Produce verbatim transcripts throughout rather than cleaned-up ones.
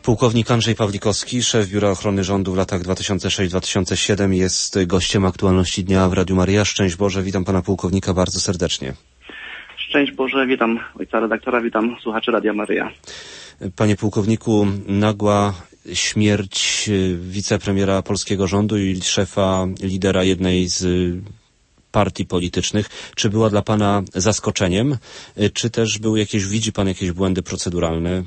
Pułkownik Andrzej Pawlikowski, szef Biura Ochrony Rządu w latach dwa tysiące szóstym do dwa tysiące siódmego, jest gościem Aktualności Dnia w Radiu Maryja. Szczęść Boże, witam pana pułkownika bardzo serdecznie. Szczęść Boże, witam ojca redaktora, witam słuchaczy Radia Maryja. Panie pułkowniku, nagła śmierć wicepremiera polskiego rządu i szefa, lidera jednej z partii politycznych. Czy była dla pana zaskoczeniem, czy też były jakieś, widzi pan jakieś błędy proceduralne?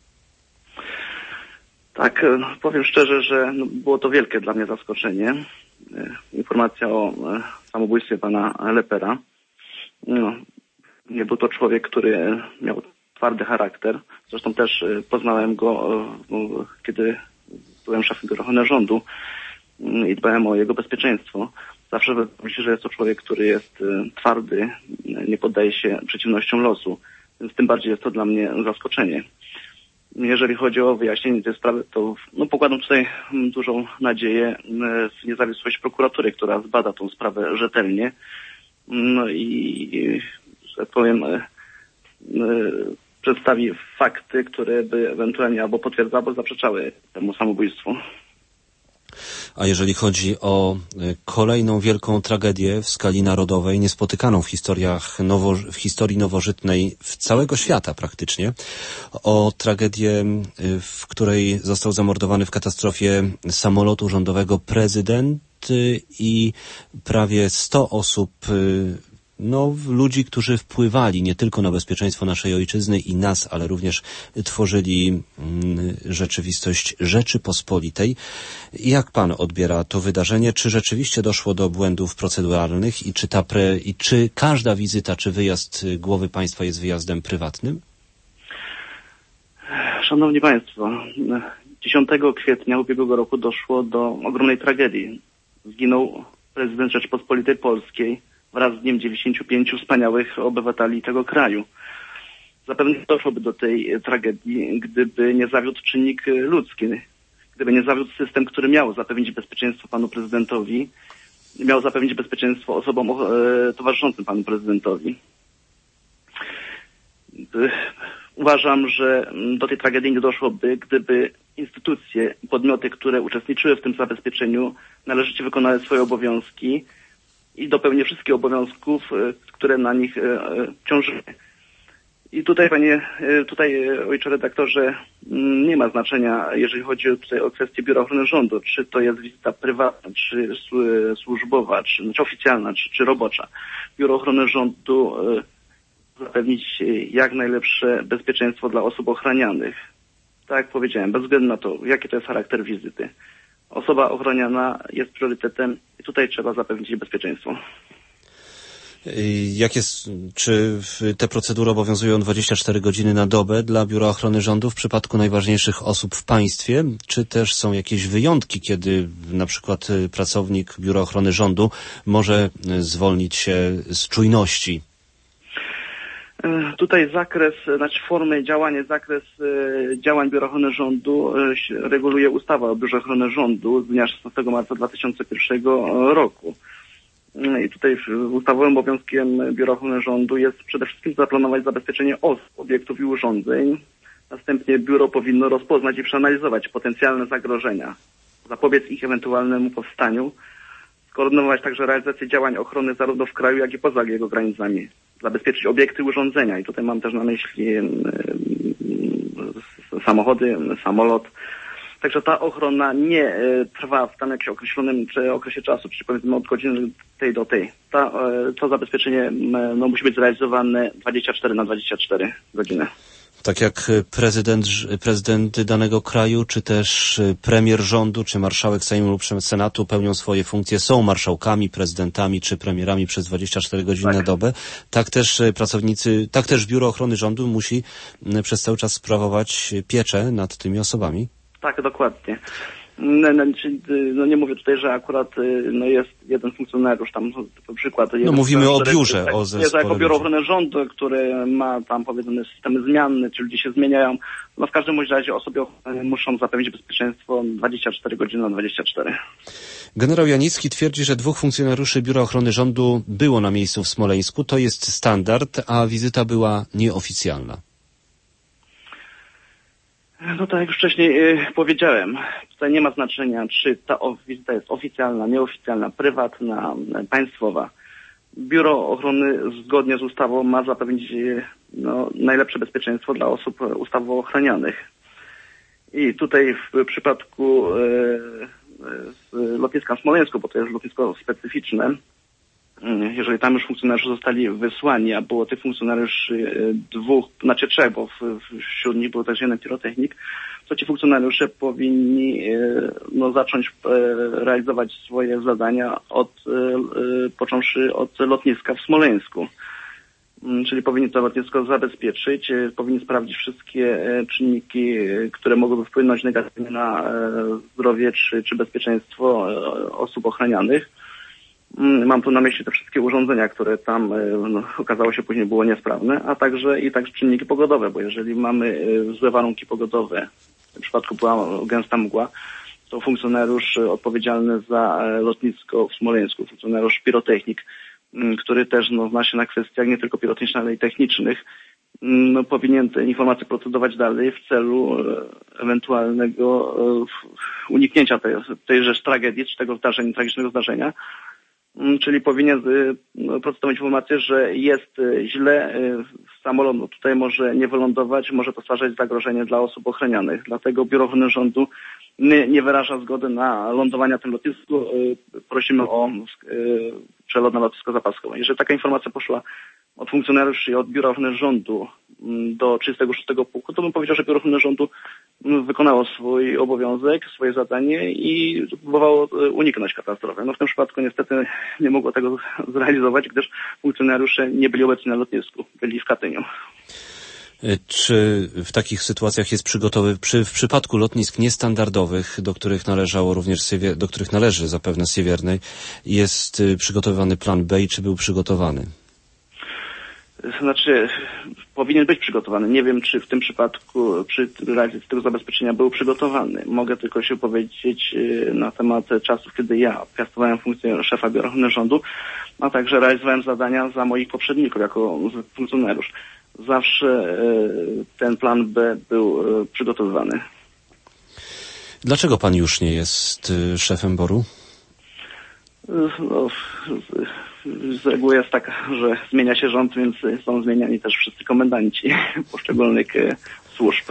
Tak, powiem szczerze, że no, było to wielkie dla mnie zaskoczenie. Informacja o samobójstwie pana Lepera. No, nie był to człowiek, który miał twardy charakter. Zresztą też poznałem go, kiedy byłem szefem Biura Ochrony Rządu i dbałem o jego bezpieczeństwo. Zawsze myślę, że jest to człowiek, który jest twardy, nie poddaje się przeciwnościom losu. Więc tym bardziej jest to dla mnie zaskoczenie. Jeżeli chodzi o wyjaśnienie tej sprawy, to no, pokładam tutaj dużą nadzieję w niezawisłość prokuratury, która zbada tą sprawę rzetelnie. No i, że tak powiem, przedstawi fakty, które by ewentualnie albo potwierdzały, albo zaprzeczały temu samobójstwu. A jeżeli chodzi o kolejną wielką tragedię w skali narodowej, niespotykaną w historiach nowo, w historii nowożytnej w całego świata praktycznie, o tragedię, w której został zamordowany w katastrofie samolotu rządowego prezydent i prawie sto osób, no, ludzi, którzy wpływali nie tylko na bezpieczeństwo naszej ojczyzny i nas, ale również tworzyli mm, rzeczywistość Rzeczypospolitej. Jak pan odbiera to wydarzenie? Czy rzeczywiście doszło do błędów proceduralnych i czy, ta pre, i czy każda wizyta, czy wyjazd głowy państwa jest wyjazdem prywatnym? Szanowni Państwo, dziesiątego kwietnia ubiegłego roku doszło do ogromnej tragedii. Zginął prezydent Rzeczypospolitej Polskiej wraz z nim dziewięćdziesięciu pięciu wspaniałych obywateli tego kraju. Zapewne nie doszłoby do tej tragedii, gdyby nie zawiódł czynnik ludzki, gdyby nie zawiódł system, który miał zapewnić bezpieczeństwo panu prezydentowi, miał zapewnić bezpieczeństwo osobom e, towarzyszącym panu prezydentowi. Uważam, że do tej tragedii nie doszłoby, gdyby instytucje i podmioty, które uczestniczyły w tym zabezpieczeniu, należycie wykonały swoje obowiązki i dopełnię wszystkich obowiązków, które na nich ciążyły. I tutaj, panie, tutaj ojcze redaktorze, nie ma znaczenia, jeżeli chodzi tutaj o kwestię Biura Ochrony Rządu, czy to jest wizyta prywatna, czy służbowa, czy, czy oficjalna, czy, czy robocza. Biuro Ochrony Rządu zapewnić jak najlepsze bezpieczeństwo dla osób ochranianych. Tak jak powiedziałem, bez względu na to, jaki to jest charakter wizyty. Osoba ochroniana jest priorytetem i tutaj trzeba zapewnić jej bezpieczeństwo. Jak jest, czy te procedury obowiązują dwadzieścia cztery godziny na dobę dla Biura Ochrony Rządu w przypadku najważniejszych osób w państwie, czy też są jakieś wyjątki, kiedy na przykład pracownik Biura Ochrony Rządu może zwolnić się z czujności? Tutaj zakres, znaczy formy działania, zakres działań Biura Ochrony Rządu reguluje ustawa o Biurze Ochrony Rządu z dnia szesnastego marca dwa tysiące pierwszego roku. I tutaj ustawowym obowiązkiem Biura Ochrony Rządu jest przede wszystkim zaplanować zabezpieczenie osób, obiektów i urządzeń. Następnie biuro powinno rozpoznać i przeanalizować potencjalne zagrożenia, zapobiec ich ewentualnemu powstaniu, skoordynować także realizację działań ochrony zarówno w kraju, jak i poza jego granicami, zabezpieczyć obiekty i urządzenia. I tutaj mam też na myśli samochody, samolot. Także ta ochrona nie trwa w tam jakimś określonym okresie czasu, czyli powiedzmy od godziny tej do tej. Ta, to zabezpieczenie no, musi być zrealizowane dwadzieścia cztery na dwadzieścia cztery godziny. Tak jak prezydent, prezydent danego kraju, czy też premier rządu, czy marszałek Sejmu lub Senatu pełnią swoje funkcje, są marszałkami, prezydentami, czy premierami przez dwadzieścia cztery godziny tak na dobę, tak też pracownicy, tak też Biuro Ochrony Rządu musi przez cały czas sprawować pieczę nad tymi osobami. Tak, dokładnie. No, no, no nie mówię tutaj, że akurat no, jest jeden funkcjonariusz, tam na przykład... No mówimy o biurze, tak, o zespole. Jako Biuro Ochrony Rządu, które ma tam powiedzmy systemy zmianne, czy ludzie się zmieniają. No w każdym razie osoby muszą zapewnić bezpieczeństwo dwadzieścia cztery godziny na dwadzieścia cztery. Generał Janicki twierdzi, że dwóch funkcjonariuszy Biura Ochrony Rządu było na miejscu w Smoleńsku. To jest standard, a wizyta była nieoficjalna. No tak jak już wcześniej y, powiedziałem, tutaj nie ma znaczenia, czy ta wizyta jest oficjalna, nieoficjalna, prywatna, państwowa. Biuro Ochrony zgodnie z ustawą ma zapewnić y, no, najlepsze bezpieczeństwo dla osób ustawowo ochranianych. I tutaj w przypadku y, y, lotniska w Smoleńsku, bo to jest lotnisko specyficzne, jeżeli tam już funkcjonariusze zostali wysłani, a było tych funkcjonariuszy dwóch, znaczy trzech, bo wśród nich był też jeden pirotechnik, to ci funkcjonariusze powinni no, zacząć realizować swoje zadania od, począwszy od lotniska w Smoleńsku. Czyli powinni to lotnisko zabezpieczyć, powinni sprawdzić wszystkie czynniki, które mogłyby wpłynąć negatywnie na zdrowie czy, czy bezpieczeństwo osób ochranianych. Mam tu na myśli te wszystkie urządzenia, które tam no, okazało się później było niesprawne, a także i także czynniki pogodowe, bo jeżeli mamy złe warunki pogodowe, w tym przypadku była gęsta mgła, to funkcjonariusz odpowiedzialny za lotnisko w Smoleńsku, funkcjonariusz pirotechnik, który też no, zna się na kwestiach nie tylko pirotechnicznych, ale i technicznych, no, powinien te informacje procedować dalej w celu ewentualnego uniknięcia tej, tejże tragedii, czy tego zdarzenia, tragicznego zdarzenia. Czyli powinien procedować informację, że jest źle, samolot no tutaj może nie wylądować, może to stwarzać zagrożenie dla osób ochranianych. Dlatego Biuro Ochrony Rządu nie, nie wyraża zgody na lądowanie na tym lotnisku. Prosimy o przelot na lotnisko zapaskowe. Jeżeli taka informacja poszła od funkcjonariuszy i od Biura Ochrony Rządu do trzydziestego szóstego Pułku, to bym powiedział, że Biuro Ochrony Rządu wykonało swój obowiązek, swoje zadanie i próbowało uniknąć katastrofy. No w tym przypadku niestety nie mogło tego zrealizować, gdyż funkcjonariusze nie byli obecni na lotnisku, byli w Katyniu. Czy w takich sytuacjach jest przygotowy, przy, w przypadku lotnisk niestandardowych, do których należało również, do których należy zapewne Siewiernej, jest przygotowywany plan B i czy był przygotowany? Znaczy, powinien być przygotowany. Nie wiem, czy w tym przypadku przy realizacji tego zabezpieczenia był przygotowany. Mogę tylko się powiedzieć na temat czasów, kiedy ja piastowałem funkcję szefa Biura Ochrony Rządu, a także realizowałem zadania za moich poprzedników jako funkcjonariusz. Zawsze ten plan B był przygotowywany. Dlaczego pan już nie jest szefem B O R-u? No, z reguły jest taka, że zmienia się rząd, więc są zmieniani też wszyscy komendanci poszczególnych służb.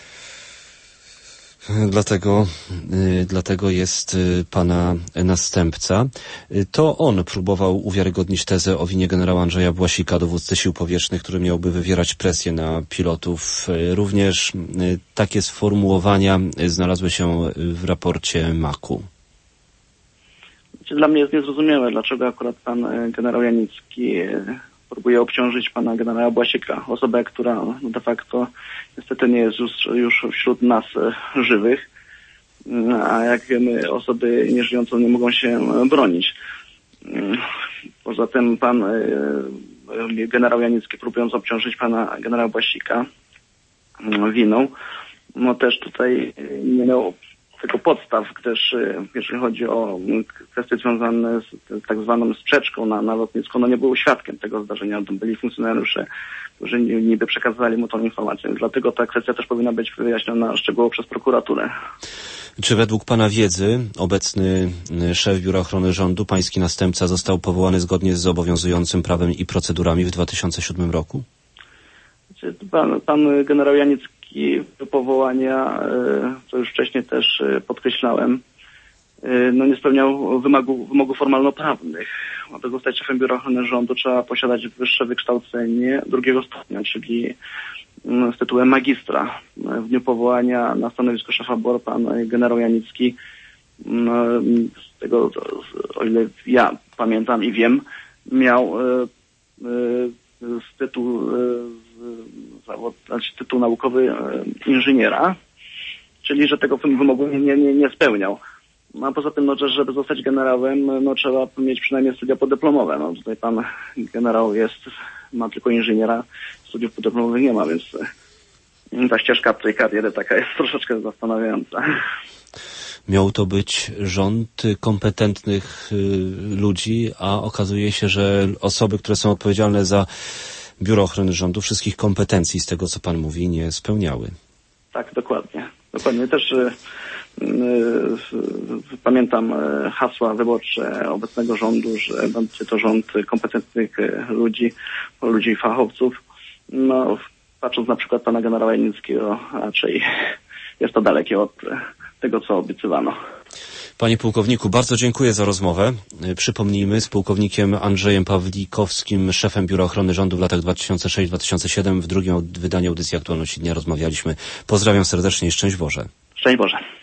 Dlatego, dlatego jest pana następca. To on próbował uwiarygodnić tezę o winie generała Andrzeja Błasika, dowódcy sił powietrznych, który miałby wywierać presję na pilotów. Również takie sformułowania znalazły się w raporcie maku. Dla mnie jest niezrozumiałe, dlaczego akurat pan generał Janicki próbuje obciążyć pana generała Błasika, osobę, która de facto niestety nie jest już, już wśród nas żywych, a jak wiemy, osoby nieżyjące nie mogą się bronić. Poza tym pan generał Janicki, próbując obciążyć pana generała Błasika winą, no też tutaj nie miał tego podstaw, gdyż jeżeli chodzi o kwestie związane z tak zwaną sprzeczką na, na lotnisku, no nie był świadkiem tego zdarzenia, to byli funkcjonariusze, którzy niby przekazywali mu tą informację. Dlatego ta kwestia też powinna być wyjaśniona szczegółowo przez prokuraturę. Czy według pana wiedzy obecny szef Biura Ochrony Rządu, pański następca, został powołany zgodnie z obowiązującym prawem i procedurami w dwa tysiące siódmym roku? Pan, pan generał Janicki do powołania, co już wcześniej też podkreślałem, no nie spełniał wymogu, wymogów formalno-prawnych. Aby zostać szefem Biura Ochrony Rządu, trzeba posiadać wyższe wykształcenie drugiego stopnia, czyli z tytułem magistra. W dniu powołania na stanowisko szefa B O R pan generał Janicki, z tego, o ile ja pamiętam i wiem, miał z tytułu zawod, znaczy tytuł naukowy inżyniera, czyli że tego wymogu nie, nie, nie spełniał. No a poza tym, no, że żeby zostać generałem, no trzeba mieć przynajmniej studia podyplomowe. No tutaj pan generał jest, ma tylko inżyniera, studiów podyplomowych nie ma, więc ta ścieżka tej kariery taka jest troszeczkę zastanawiająca. Miał to być rząd kompetentnych y, ludzi, a okazuje się, że osoby, które są odpowiedzialne za Biuro Ochrony Rządu, wszystkich kompetencji z tego, co pan mówi, nie spełniały. Tak, dokładnie. Dokładnie. Też y, y, y, pamiętam y, hasła wyborcze obecnego rządu, że będzie to rząd kompetentnych y, ludzi, ludzi fachowców. No, patrząc na przykład pana generała Janickiego, raczej jest to dalekie od y, tego, co obiecywano. Panie pułkowniku, bardzo dziękuję za rozmowę. Przypomnijmy, z pułkownikiem Andrzejem Pawlikowskim, szefem Biura Ochrony Rządu w latach dwa tysiące szóstym do dwa tysiące siódmego w drugim wydaniu audycji Aktualności Dnia rozmawialiśmy. Pozdrawiam serdecznie i szczęść Boże. Szczęść Boże.